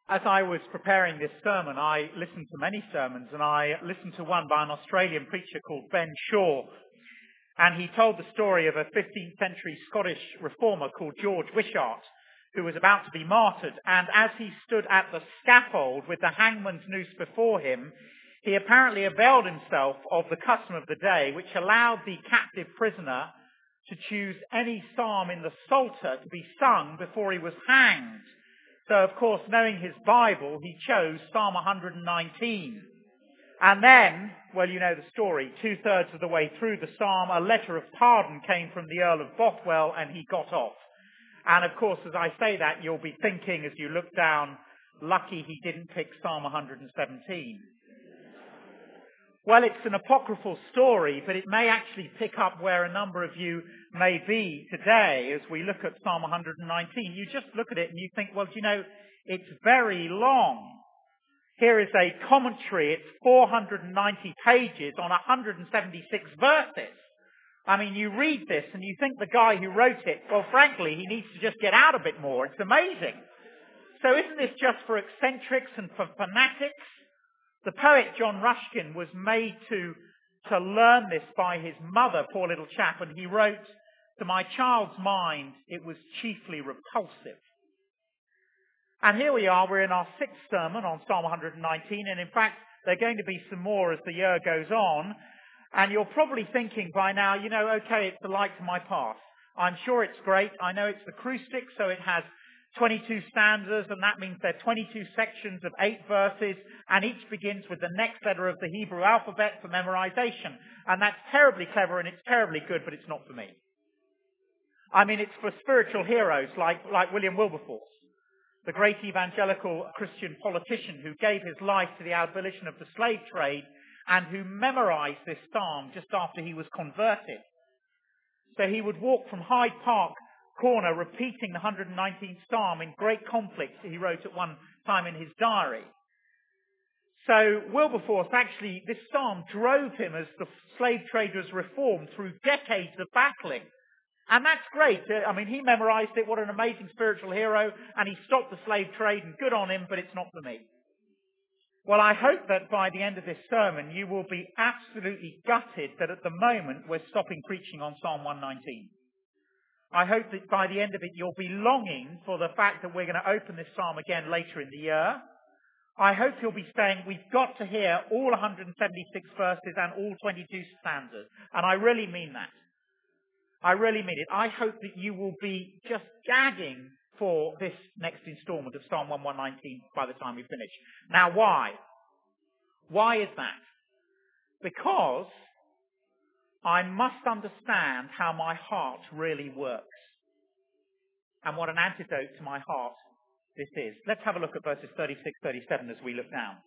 As I was preparing this sermon, I listened to many sermons, and I listened to one by an Australian preacher called Ben Shaw. And he told the story of a 15th century Scottish reformer called George Wishart, who was about to be martyred. And as he stood at the scaffold with the hangman's noose before him, he apparently availed himself of the custom of the day, which allowed the captive prisoner to choose any psalm in the Psalter to be sung before he was hanged. So, of course, knowing his Bible, he chose Psalm 119. And then, well, you know the story, 2/3 of the way through the psalm, a letter of pardon came from the Earl of Bothwell, and he got off. And, of course, as I say that, you'll be thinking as you look down, lucky he didn't pick Psalm 117. Well, it's an apocryphal story, but it may actually pick up where a number of you may be today as we look at Psalm 119. You just look at it and you think, well, you know, it's very long. Here is a commentary. It's 490 pages on 176 verses. I mean, you read this and you think the guy who wrote it, well, frankly, he needs to just get out a bit more. It's amazing. So isn't this just for eccentrics and for fanatics? The poet John Ruskin was made to learn this by his mother, poor little chap, and he wrote, "To my child's mind, it was chiefly repulsive." And here we are, we're in our 6th sermon on Psalm 119, and in fact, there are going to be some more as the year goes on, and you're probably thinking by now, you know, okay, it's the light to my path. I'm sure it's great. I know it's the acrostic, so it has 22 stanzas, and that means there are 22 sections of 8 verses, and each begins with the next letter of the Hebrew alphabet for memorization. And that's terribly clever and it's terribly good, but it's not for me. I mean, it's for spiritual heroes like William Wilberforce, the great evangelical Christian politician who gave his life to the abolition of the slave trade and who memorized this psalm just after he was converted. So he would walk from Hyde Park Corner repeating the 119th Psalm in great conflict, he wrote at one time in his diary. So Wilberforce, actually, this psalm drove him as the slave trade was reformed through decades of battling. And that's great. I mean, he memorized it. What an amazing spiritual hero. And he stopped the slave trade, and good on him, but it's not for me. Well, I hope that by the end of this sermon, you will be absolutely gutted that at the moment we're stopping preaching on Psalm 119. I hope that by the end of it, you'll be longing for the fact that we're going to open this psalm again later in the year. I hope you'll be saying, we've got to hear all 176 verses and all 22 stanzas. And I really mean that. I really mean it. I hope that you will be just gagging for this next instalment of Psalm 119 by the time we finish. Now, why? Why is that? Because I must understand how my heart really works and what an antidote to my heart this is. Let's have a look at verses 36, 37 as we look down.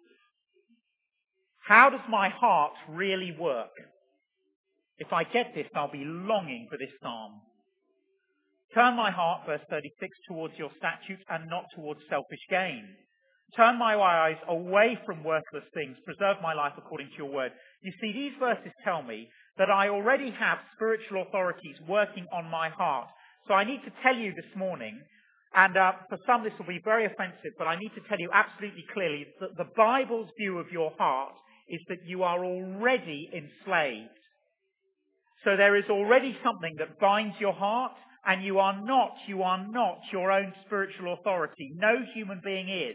How does my heart really work? If I get this, I'll be longing for this psalm. Turn my heart, verse 36, towards your statutes and not towards selfish gain. Turn my eyes away from worthless things. Preserve my life according to your word. You see, these verses tell me that I already have spiritual authorities working on my heart. So I need to tell you this morning, and for some this will be very offensive, but I need to tell you absolutely clearly that the Bible's view of your heart is that you are already enslaved. So there is already something that binds your heart, and you are not your own spiritual authority. No human being is.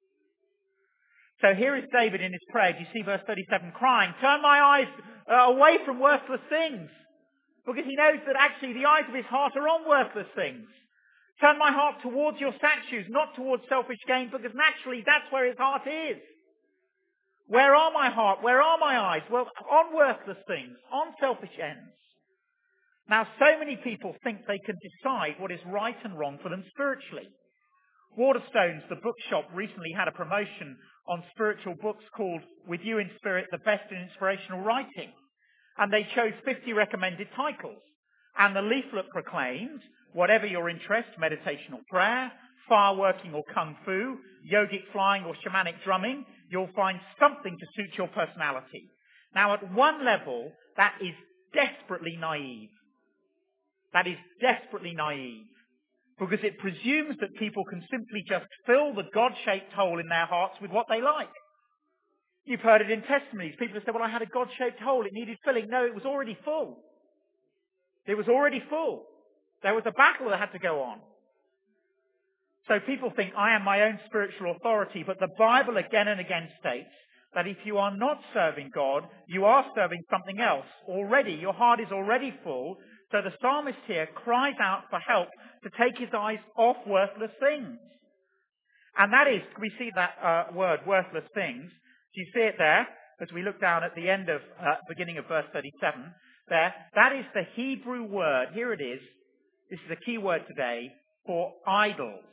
So here is David in his prayer. Do you see verse 37 crying, turn my eyes away from worthless things. Because he knows that actually the eyes of his heart are on worthless things. Turn my heart towards your statutes, not towards selfish gain, because naturally that's where his heart is. Where are my heart? Where are my eyes? Well, on worthless things, on selfish ends. Now, so many people think they can decide what is right and wrong for them spiritually. Waterstones, the bookshop, recently had a promotion on spiritual books called With You in Spirit, the Best in Inspirational Writing. And they chose 50 recommended titles. And the leaflet proclaimed, whatever your interest, meditation or prayer, fireworking or kung fu, yogic flying or shamanic drumming, you'll find something to suit your personality. Now, at one level, that is desperately naive. That is desperately naive. because it presumes that people can simply just fill the God-shaped hole in their hearts with what they like. You've heard it in testimonies. People have said, well, I had a God-shaped hole. It needed filling. No, it was already full. It was already full. There was a battle that had to go on. So people think, I am my own spiritual authority, but the Bible again and again states that if you are not serving God, you are serving something else already. Your heart is already full. So the psalmist here cries out for help to take his eyes off worthless things. And that is, we see that word, worthless things. Do you see it there? As we look down at the end of, beginning of verse 37, there, that is the Hebrew word, here it is, this is a key word today, for idols.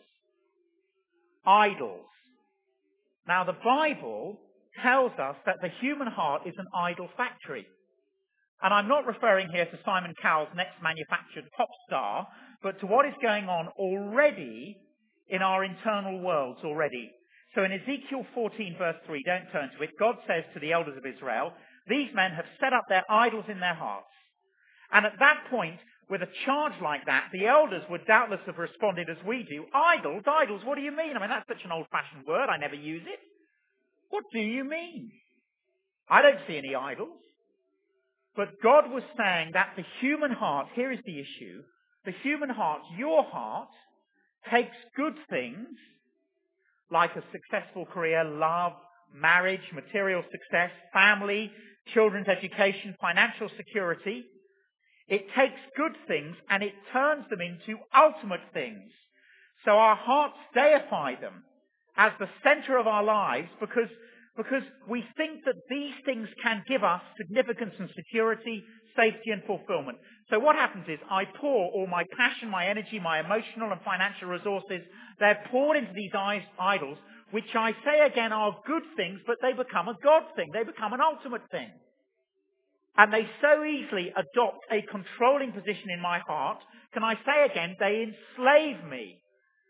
Idols. Now the Bible tells us that the human heart is an idol factory. And I'm not referring here to Simon Cowell's next manufactured pop star, but to what is going on already in our internal worlds already. So in Ezekiel 14 verse 3, don't turn to it, God says to the elders of Israel, these men have set up their idols in their hearts. And at that point, with a charge like that, the elders would doubtless have responded as we do, idols, idols, what do you mean? I mean, that's such an old-fashioned word, I never use it. What do you mean? I don't see any idols. But God was saying that the human heart, here is the issue, the human heart, your heart, takes good things like a successful career, love, marriage, material success, family, children's education, financial security. It takes good things and it turns them into ultimate things. So our hearts deify them as the center of our lives because we think that these things can give us significance and security, safety and fulfillment. So what happens is I pour all my passion, my energy, my emotional and financial resources, they're poured into these idols, which I say again are good things, but they become a God thing. They become an ultimate thing. And they so easily adopt a controlling position in my heart. Can I say again, they enslave me.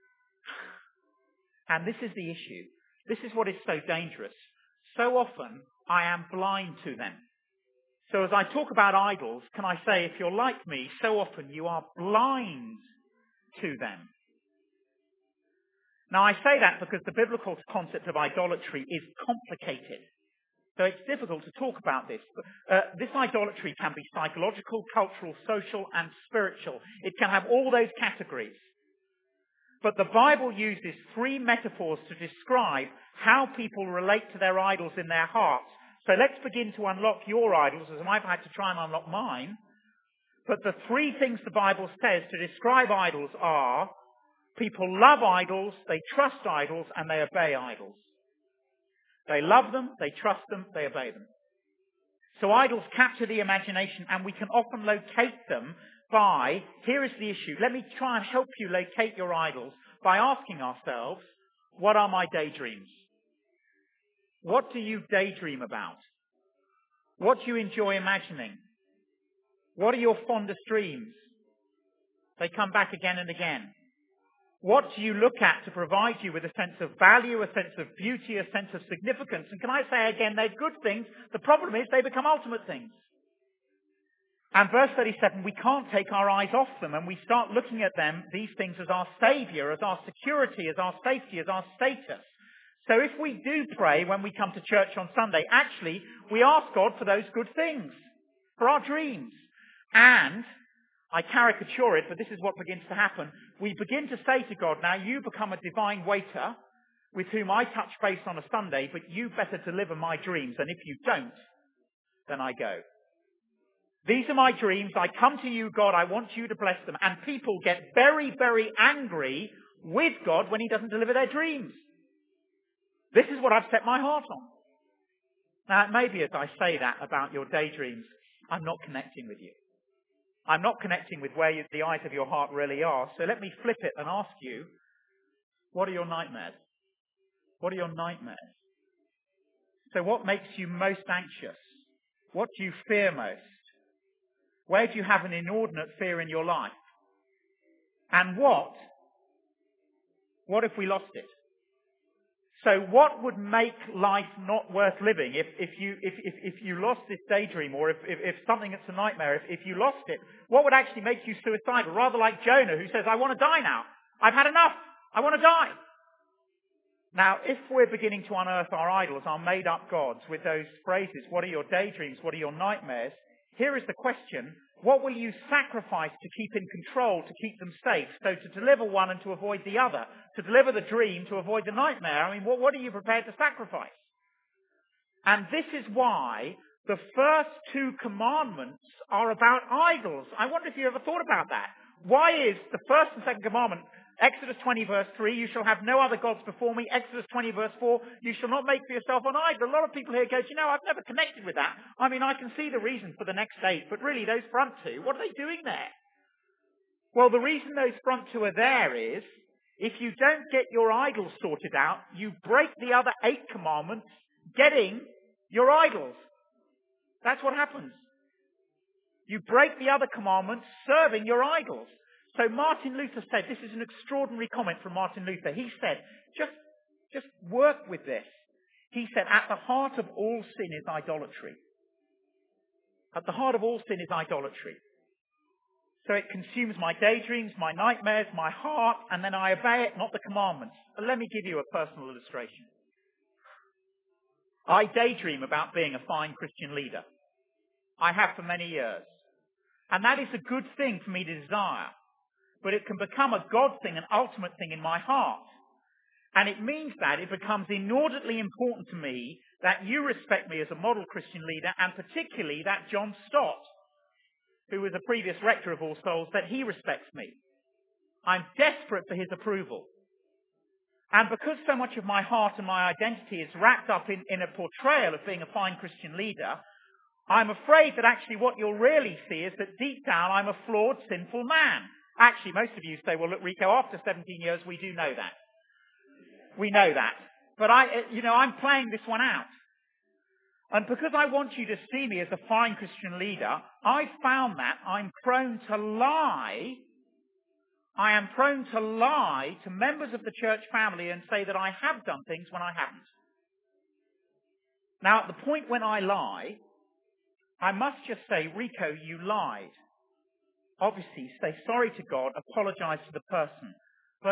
And this is the issue. This is what is so dangerous. So often, I am blind to them. So as I talk about idols, can I say, if you're like me, so often you are blind to them. Now I say that because the biblical concept of idolatry is complicated. So it's difficult to talk about this. This idolatry can be psychological, cultural, social, and spiritual. It can have all those categories. But the Bible uses three metaphors to describe how people relate to their idols in their hearts. So let's begin to unlock your idols, as I've had to try and unlock mine. But the three things the Bible says to describe idols are, people love idols, they trust idols, and they obey idols. They love them, they trust them, they obey them. So idols capture the imagination, and we can often locate them by, here is the issue, let me try and help you locate your idols by asking ourselves, what are my daydreams? What do you daydream about? What do you enjoy imagining? What are your fondest dreams? They come back again and again. What do you look at to provide you with a sense of value, a sense of beauty, a sense of significance? And can I say again, they're good things. The problem is they become ultimate things. And verse 37, we can't take our eyes off them, and we start looking at them, these things, as our saviour, as our security, as our safety, as our status. So if we do pray when we come to church on Sunday, actually, we ask God for those good things, for our dreams. And, I caricature it, but this is what begins to happen. We begin to say to God, now you become a divine waiter with whom I touch base on a Sunday, but you better deliver my dreams, and if you don't, then I go. These are my dreams. I come to you, God. I want you to bless them. And people get very, very angry with God when he doesn't deliver their dreams. This is what I've set my heart on. Now, it may be as I say that about your daydreams, I'm not connecting with you. I'm not connecting with where the eyes of your heart really are. So let me flip it and ask you, what are your nightmares? What are your nightmares? So what makes you most anxious? What do you fear most? Where do you have an inordinate fear in your life? And what if we lost it? So what would make life not worth living if you lost this daydream, or if something that's a nightmare, if you lost it, what would actually make you suicidal? Rather like Jonah, who says, I want to die now. I've had enough. I want to die. Now, if we're beginning to unearth our idols, our made-up gods, with those phrases, what are your daydreams, what are your nightmares, here is the question, what will you sacrifice to keep in control, to keep them safe? So to deliver one and to avoid the other, to deliver the dream, to avoid the nightmare. I mean, what are you prepared to sacrifice? And this is why the first two commandments are about idols. I wonder if you ever thought about that. Why is the first and second commandment, Exodus 20 verse 3, you shall have no other gods before me. Exodus 20 verse 4, you shall not make for yourself an idol. A lot of people here go, you know, I've never connected with that. I mean, I can see the reason for the next 8, but really those front two, what are they doing there? Well, the reason those front two are there is, if you don't get your idols sorted out, you break the other 8 commandments getting your idols. That's what happens. You break the other commandments serving your idols. So Martin Luther said, this is an extraordinary comment from Martin Luther. He said, just work with this. He said, at the heart of all sin is idolatry. At the heart of all sin is idolatry. So it consumes my daydreams, my nightmares, my heart, and then I obey it, not the commandments. But let me give you a personal illustration. I daydream about being a fine Christian leader. I have for many years. And that is a good thing for me to desire. But it can become a God thing, an ultimate thing in my heart. And it means that it becomes inordinately important to me that you respect me as a model Christian leader, and particularly that John Stott, who was a previous rector of All Souls, that he respects me. I'm desperate for his approval. And because so much of my heart and my identity is wrapped up in a portrayal of being a fine Christian leader, I'm afraid that actually what you'll really see is that deep down I'm a flawed, sinful man. Actually, most of you say, well, look, Rico, after 17 years, we do know that. We know that. But I'm playing this one out. And because I want you to see me as a fine Christian leader, I found that I'm prone to lie. I am prone to lie to members of the church family and say that I have done things when I haven't. Now, at the point when I lie, I must just say, Rico, you lied. Obviously, say sorry to God, apologize to the person. But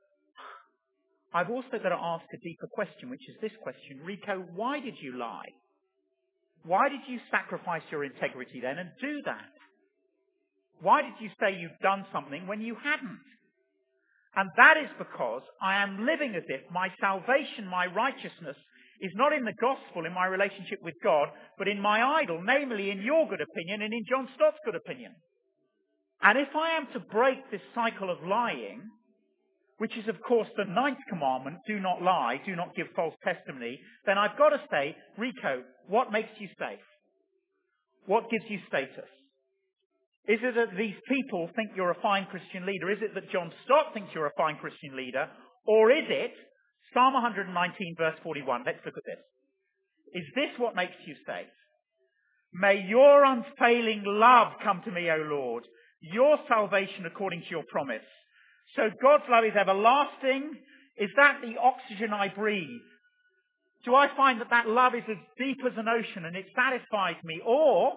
I've also got to ask a deeper question, which is this question. Rico, why did you lie? Why did you sacrifice your integrity then and do that? Why did you say you'd done something when you hadn't? And that is because I am living as if my salvation, my righteousness, is not in the gospel, in my relationship with God, but in my idol, namely in your good opinion and in John Stott's good opinion. And if I am to break this cycle of lying, which is of course the 9th commandment, do not lie, do not give false testimony, then I've got to say, Rico, what makes you safe? What gives you status? Is it that these people think you're a fine Christian leader? Is it that John Stott thinks you're a fine Christian leader? Or is it Psalm 119 verse 41? Let's look at this. Is this what makes you safe? May your unfailing love come to me, O Lord, your salvation according to your promise. So God's love is everlasting. Is that the oxygen I breathe? Do I find that love is as deep as an ocean and it satisfies me? Or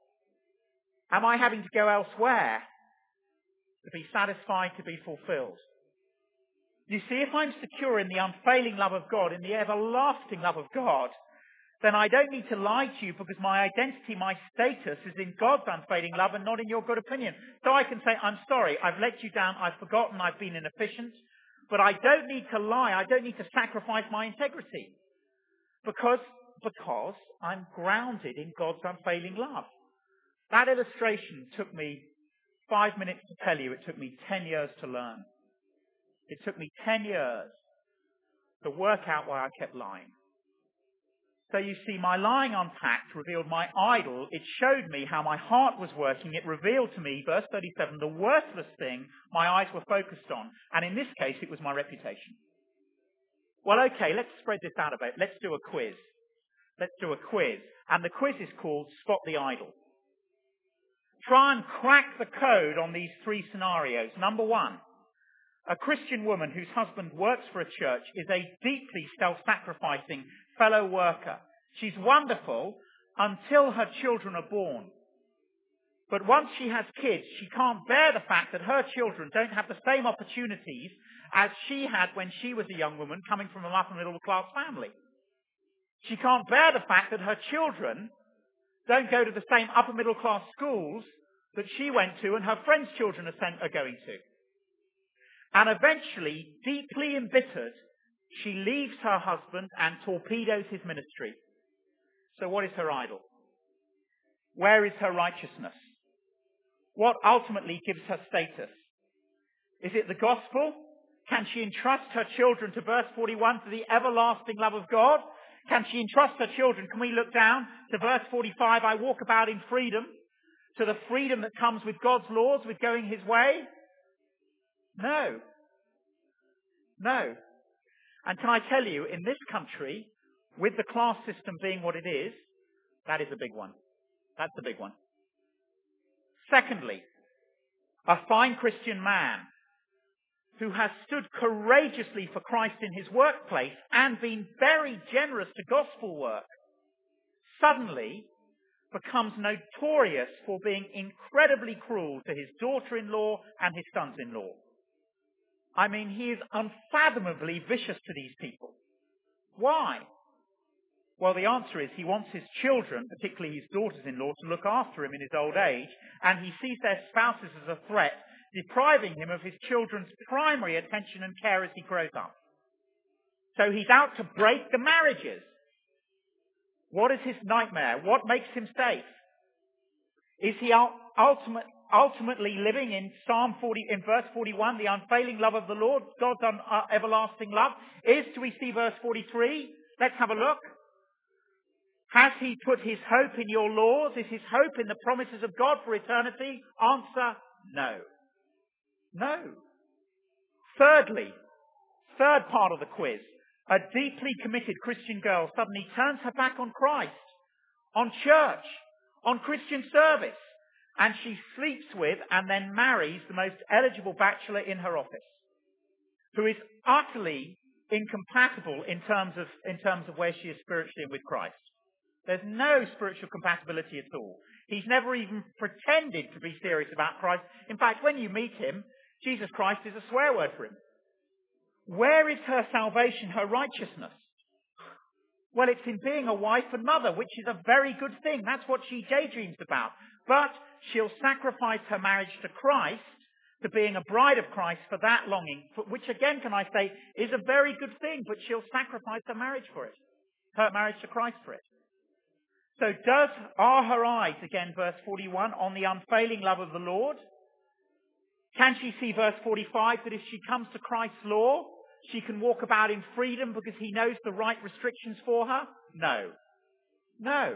am I having to go elsewhere to be satisfied, to be fulfilled? You see, if I'm secure in the unfailing love of God, in the everlasting love of God, then I don't need to lie to you because my identity, my status is in God's unfailing love and not in your good opinion. So I can say, I'm sorry, I've let you down, I've forgotten, I've been inefficient, but I don't need to lie, I don't need to sacrifice my integrity because I'm grounded in God's unfailing love. That illustration took me 5 minutes to tell you, it took me 10 years to learn. It took me 10 years to work out why I kept lying. So you see, my lying unpacked revealed my idol. It showed me how my heart was working. It revealed to me, verse 37, the worthless thing my eyes were focused on. And in this case, it was my reputation. Well, okay, let's spread this out a bit. Let's do a quiz. Let's do a quiz. And the quiz is called Spot the Idol. Try and crack the code on these 3 scenarios. Number 1. A Christian woman whose husband works for a church is a deeply self-sacrificing fellow worker. She's wonderful until her children are born. But once she has kids, she can't bear the fact that her children don't have the same opportunities as she had when she was a young woman coming from an upper middle class family. She can't bear the fact that her children don't go to the same upper middle class schools that she went to and her friends' children are going to. And eventually, deeply embittered, she leaves her husband and torpedoes his ministry. So what is her idol? Where is her righteousness? What ultimately gives her status? Is it the gospel? Can she entrust her children, to verse 41, to the everlasting love of God? Can she entrust her children? Can we look down to verse 45? I walk about in freedom, to the freedom that comes with God's laws, with going his way? No. No. And can I tell you, in this country, with the class system being what it is, that is a big one. That's a big one. Secondly, a fine Christian man who has stood courageously for Christ in his workplace and been very generous to gospel work, suddenly becomes notorious for being incredibly cruel to his daughter-in-law and his sons-in-law. I mean, he is unfathomably vicious to these people. Why? Well, the answer is he wants his children, particularly his daughters-in-law, to look after him in his old age, and he sees their spouses as a threat, depriving him of his children's primary attention and care as he grows up. So he's out to break the marriages. What is his nightmare? What makes him safe? Is he ultimately living in in verse 41, the unfailing love of the Lord, God's everlasting love? Do we see verse 43? Let's have a look. Has he put his hope in your laws? Is his hope in the promises of God for eternity? Answer, no. No. Thirdly, third part of the quiz, a deeply committed Christian girl suddenly turns her back on Christ, on church, on Christian service, and she sleeps with and then marries the most eligible bachelor in her office, who is utterly incompatible in terms of where she is spiritually and with Christ. There's no spiritual compatibility at all. He's never even pretended to be serious about Christ. In fact, when you meet him, Jesus Christ is a swear word for him. Where is her salvation, her righteousness? Well, it's in being a wife and mother, which is a very good thing. That's what she daydreams about. But she'll sacrifice her marriage to Christ, to being a bride of Christ, for that longing, which again, can I say, is a very good thing, but she'll sacrifice her marriage for it. Her marriage to Christ for it. So are her eyes, again, verse 41, on the unfailing love of the Lord? Can she see, verse 45, that if she comes to Christ's law, she can walk about in freedom because he knows the right restrictions for her? No. No.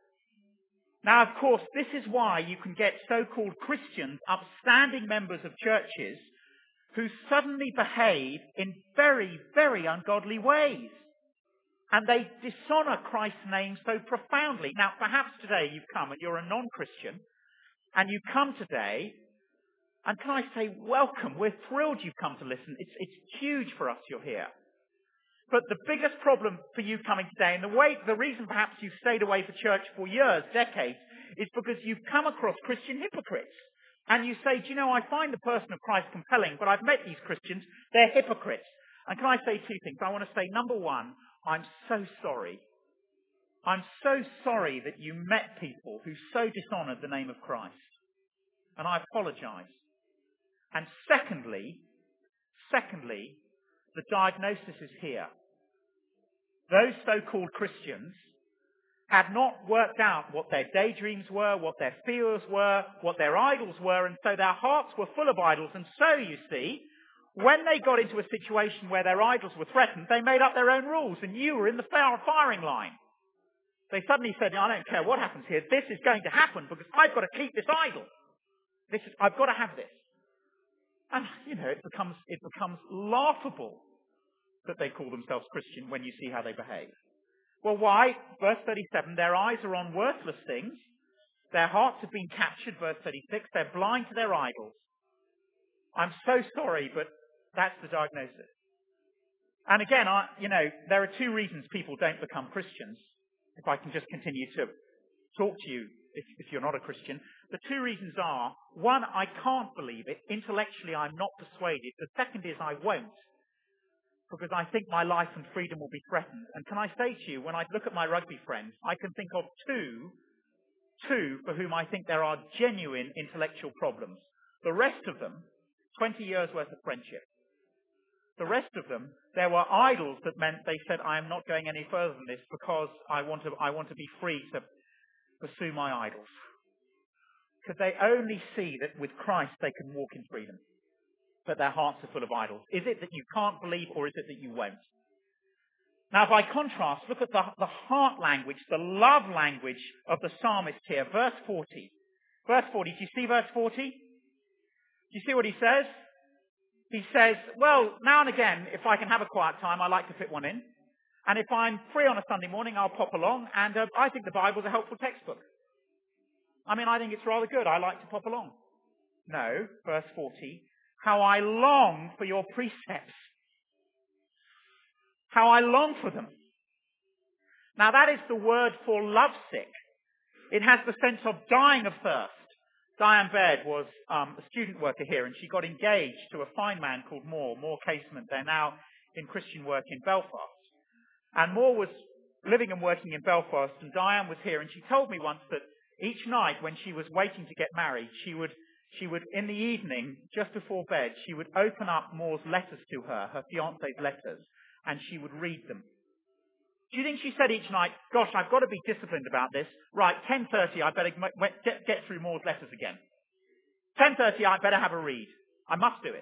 Now, of course, this is why you can get so-called Christians, upstanding members of churches, who suddenly behave in very, very ungodly ways. And they dishonor Christ's name so profoundly. Now, perhaps today you've come and you're a non-Christian, and you come today, and can I say, welcome. We're thrilled you've come to listen. It's huge for us you're here. But the biggest problem for you coming today, and the reason perhaps you've stayed away from church for years, decades, is because you've come across Christian hypocrites. And you say, do you know, I find the person of Christ compelling, but I've met these Christians, they're hypocrites. And can I say two things? I want to say, number one, I'm so sorry. I'm so sorry that you met people who so dishonored the name of Christ. And I apologize. And secondly, the diagnosis is here. Those so-called Christians had not worked out what their daydreams were, what their fears were, what their idols were, and so their hearts were full of idols. And so, you see, when they got into a situation where their idols were threatened, they made up their own rules, and you were in the firing line. They suddenly said, I don't care what happens here, this is going to happen because I've got to keep this idol. I've got to have this. And, it becomes laughable that they call themselves Christian when you see how they behave. Well, why? Verse 37, their eyes are on worthless things. Their hearts have been captured, verse 36. They're blind to their idols. I'm so sorry, but that's the diagnosis. And again, there are two reasons people don't become Christians. If I can just continue to talk to you if you're not a Christian. The two reasons are, one, I can't believe it. Intellectually, I'm not persuaded. The second is I won't, because I think my life and freedom will be threatened. And can I say to you, when I look at my rugby friends, I can think of two for whom I think there are genuine intellectual problems. The rest of them, 20 years worth of friendship. The rest of them, there were idols that meant they said, I am not going any further than this because I want to be free to pursue my idols. Because they only see that with Christ they can walk in freedom. But their hearts are full of idols. Is it that you can't believe, or is it that you won't? Now, by contrast, look at the heart language, the love language of the psalmist here. Verse 40. Verse 40. Do you see verse 40? Do you see what he says? He says, well, now and again, if I can have a quiet time, I like to fit one in. And if I'm free on a Sunday morning, I'll pop along. And I think the Bible's a helpful textbook. I think it's rather good. I like to pop along. No, verse 40. How I long for your precepts. How I long for them. Now that is the word for lovesick. It has the sense of dying of thirst. Diane Baird was a student worker here, and she got engaged to a fine man called Moore Casement. They're now in Christian work in Belfast. And Moore was living and working in Belfast, and Diane was here, and she told me once that each night when she was waiting to get married, she would, in the evening, just before bed, she would open up Moore's letters to her fiancé's letters, and she would read them. Do you think she said each night, gosh, I've got to be disciplined about this. Right, 10:30, I better get through Moore's letters again. 10:30, I better have a read. I must do it.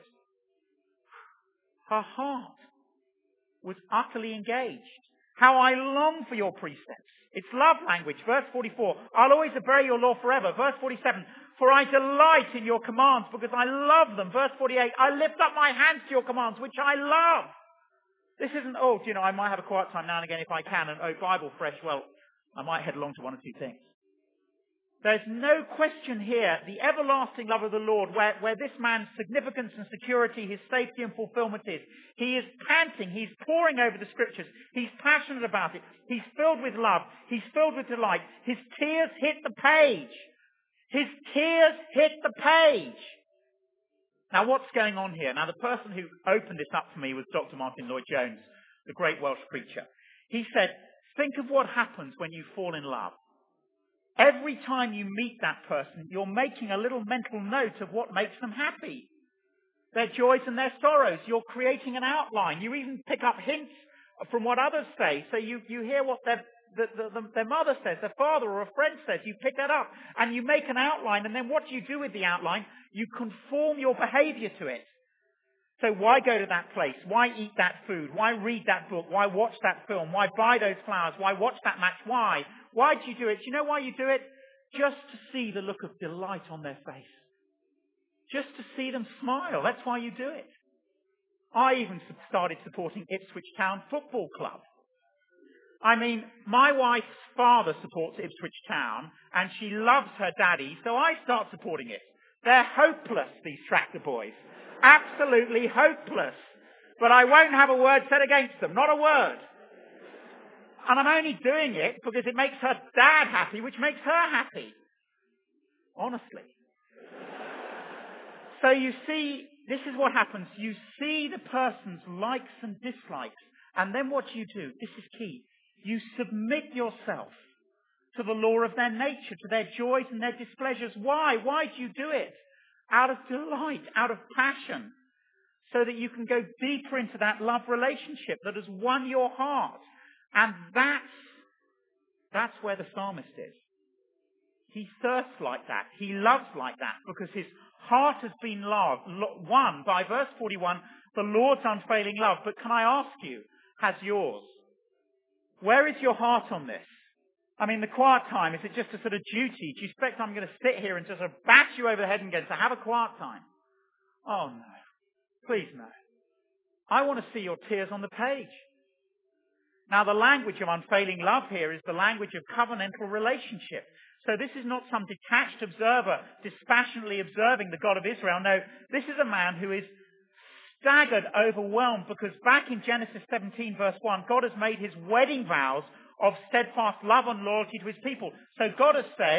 Her heart was utterly engaged. How I long for your precepts. It's love language. Verse 44, I'll always obey your law forever. Verse 47, for I delight in your commands because I love them. Verse 48, I lift up my hands to your commands, which I love. This isn't, I might have a quiet time now and again if I can, and Bible fresh, well, I might head along to one or two things. There's no question here, the everlasting love of the Lord, where this man's significance and security, his safety and fulfillment is. He is panting, he's poring over the scriptures, he's passionate about it, he's filled with love, he's filled with delight. His tears hit the page. His tears hit the page. Now, what's going on here? Now, the person who opened this up for me was Dr. Martin Lloyd-Jones, the great Welsh preacher. He said, think of what happens when you fall in love. Every time you meet that person, you're making a little mental note of what makes them happy. Their joys and their sorrows. You're creating an outline. You even pick up hints from what others say. So you hear what their mother says, their father or a friend says. You pick that up and you make an outline. And then what do you do with the outline? You conform your behavior to it. So why go to that place? Why eat that food? Why read that book? Why watch that film? Why buy those flowers? Why watch that match? Why? Why do you do it? Do you know why you do it? Just to see the look of delight on their face. Just to see them smile. That's why you do it. I even started supporting Ipswich Town Football Club. My wife's father supports Ipswich Town, and she loves her daddy, so I start supporting it. They're hopeless, these tractor boys. Absolutely hopeless. But I won't have a word said against them. Not a word. And I'm only doing it because it makes her dad happy, which makes her happy. Honestly. So you see, this is what happens. You see the person's likes and dislikes. And then what you do, this is key. You submit yourself to the law of their nature, to their joys and their displeasures. Why? Why do you do it? Out of delight, out of passion, so that you can go deeper into that love relationship that has won your heart. And that's where the psalmist is. He thirsts like that. He loves like that because his heart has been won by verse 41, the Lord's unfailing love. But can I ask you, has yours? Where is your heart on this? The quiet time, is it just a sort of duty? Do you expect I'm going to sit here and just sort of bash you over the head and go, so have a quiet time? Oh no. Please no. I want to see your tears on the page. Now the language of unfailing love here is the language of covenantal relationship. So this is not some detached observer dispassionately observing the God of Israel. No, this is a man who is staggered, overwhelmed, because back in Genesis 17 verse 1, God has made his wedding vows of steadfast love and loyalty to his people. So God has said,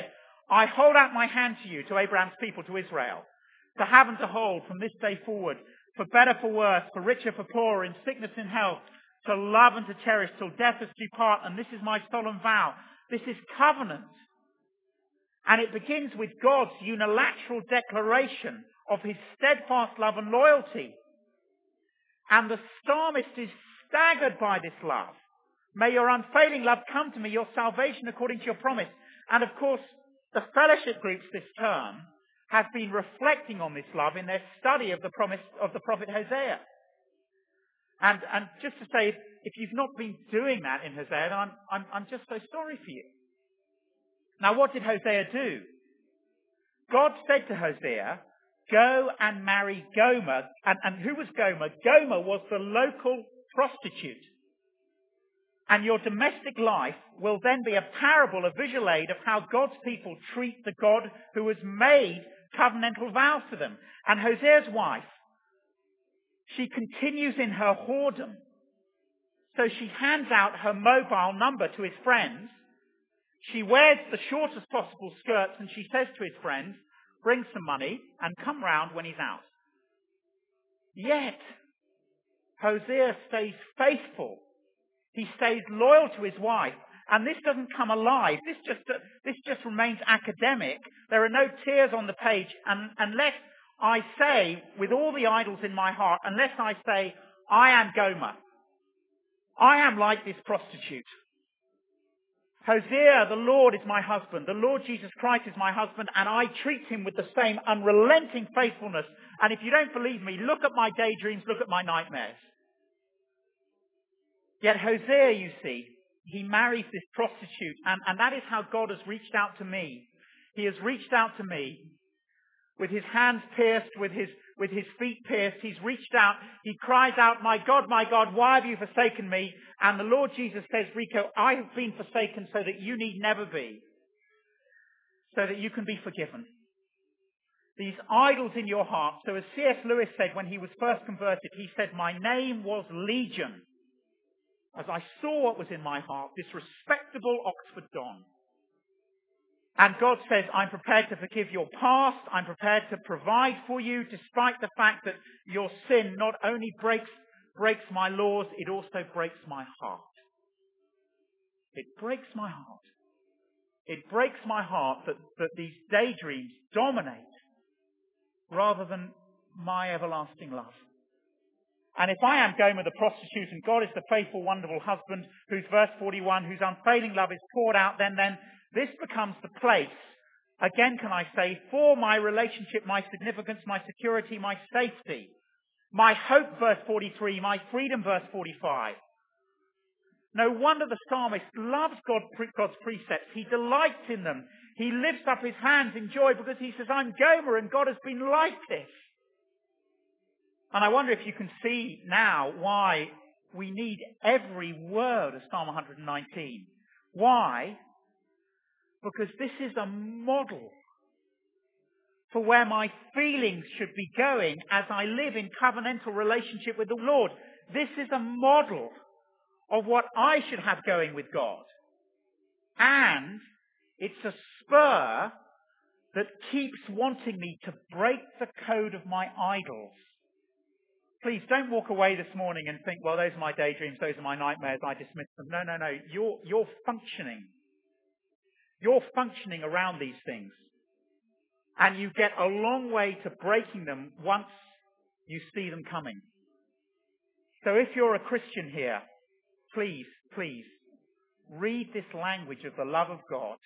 I hold out my hand to you, to Abraham's people, to Israel, to have and to hold from this day forward, for better, for worse, for richer, for poorer, in sickness and health, to love and to cherish till death us do part. And this is my solemn vow. This is covenant. And it begins with God's unilateral declaration of his steadfast love and loyalty. And the psalmist is staggered by this love. May your unfailing love come to me, your salvation according to your promise. And of course, the fellowship groups this term have been reflecting on this love in their study of the promise of the prophet Hosea. And just to say, if you've not been doing that in Hosea, then I'm just so sorry for you. Now, what did Hosea do? God said to Hosea, go and marry Gomer. And who was Gomer? Gomer was the local prostitute. And your domestic life will then be a parable, a visual aid of how God's people treat the God who has made covenantal vows to them. And Hosea's wife, she continues in her whoredom. So she hands out her mobile number to his friends. She wears the shortest possible skirts and she says to his friends, bring some money and come round when he's out. Yet, Hosea stays faithful. He stays loyal to his wife. And this doesn't come alive. This just remains academic. There are no tears on the page. And unless I say, with all the idols in my heart, unless I say, I am Gomer. I am like this prostitute. Hosea, the Lord is my husband. The Lord Jesus Christ is my husband, and I treat him with the same unrelenting faithfulness. And if you don't believe me, look at my daydreams, look at my nightmares. Yet Hosea, you see, he marries this prostitute, and that is how God has reached out to me. He has reached out to me with his hands pierced, with his feet pierced. He's reached out. He cries out, my God, why have you forsaken me? And the Lord Jesus says, Rico, I have been forsaken so that you need never be, so that you can be forgiven. These idols in your heart. So as C.S. Lewis said when he was first converted, he said, my name was Legion, as I saw what was in my heart, this respectable Oxford Don. And God says, I'm prepared to forgive your past. I'm prepared to provide for you, despite the fact that your sin not only breaks my laws, it also breaks my heart. It breaks my heart. It breaks my heart that these daydreams dominate rather than my everlasting love. And if I am Gomer the prostitute and God is the faithful, wonderful husband whose verse 41, whose unfailing love is poured out, then this becomes the place, again can I say, for my relationship, my significance, my security, my safety, my hope, verse 43, my freedom, verse 45. No wonder the psalmist loves God's precepts. He delights in them. He lifts up his hands in joy because he says, I'm Gomer and God has been like this. And I wonder if you can see now why we need every word of Psalm 119. Why? Because this is a model for where my feelings should be going as I live in covenantal relationship with the Lord. This is a model of what I should have going with God. And it's a spur that keeps wanting me to break the code of my idols. Please don't walk away this morning and think, well, those are my daydreams, those are my nightmares, I dismiss them. No. You're functioning. You're functioning around these things. And you get a long way to breaking them once you see them coming. So if you're a Christian here, please, read this language of the love of God.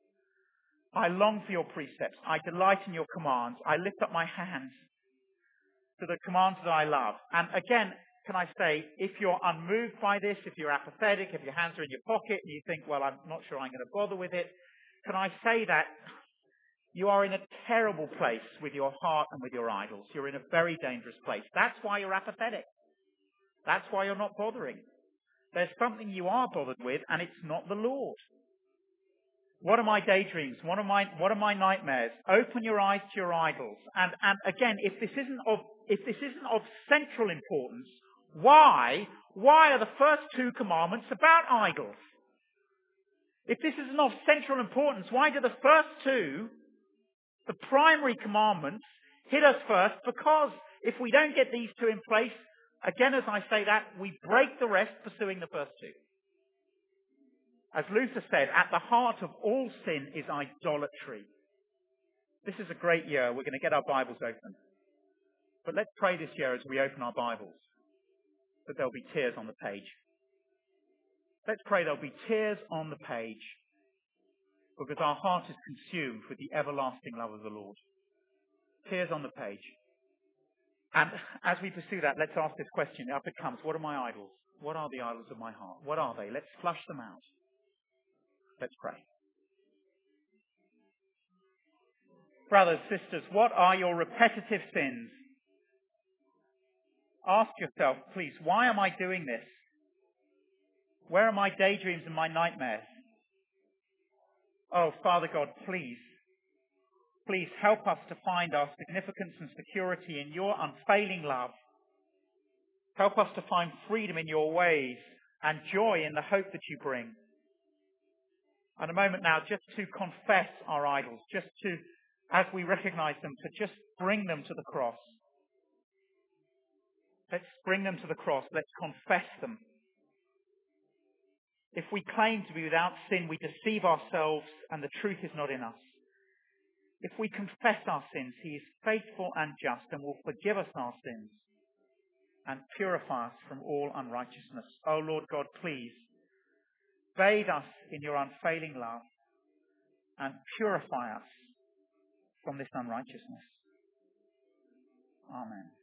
I long for your precepts. I delight in your commands. I lift up my hands to the commands that I love. And again, can I say, if you're unmoved by this, if you're apathetic, if your hands are in your pocket and you think, well, I'm not sure I'm going to bother with it, can I say that you are in a terrible place with your heart and with your idols. You're in a very dangerous place. That's why you're apathetic. That's why you're not bothering. There's something you are bothered with, and it's not the Lord. What are my daydreams? What are my nightmares? Open your eyes to your idols. And again, if this isn't of central importance, why are the first two commandments about idols? If this is of central importance, why do the first two, the primary commandments, hit us first? Because if we don't get these two in place, again as I say that, we break the rest pursuing the first two. As Luther said, at the heart of all sin is idolatry. This is a great year. We're going to get our Bibles open. But let's pray this year as we open our Bibles that there'll be tears on the page. Let's pray there'll be tears on the page because our heart is consumed with the everlasting love of the Lord. Tears on the page. And as we pursue that, let's ask this question. Up it comes. What are my idols? What are the idols of my heart? What are they? Let's flush them out. Let's pray. Brothers, sisters, what are your repetitive sins? Ask yourself, please, why am I doing this? Where are my daydreams and my nightmares? Oh, Father God, please help us to find our significance and security in your unfailing love. Help us to find freedom in your ways and joy in the hope that you bring. And a moment now just to confess our idols, just to, as we recognize them, to just bring them to the cross. Let's bring them to the cross. Let's confess them. If we claim to be without sin, we deceive ourselves and the truth is not in us. If we confess our sins, he is faithful and just and will forgive us our sins and purify us from all unrighteousness. Oh Lord God, please bathe us in your unfailing love and purify us from this unrighteousness. Amen.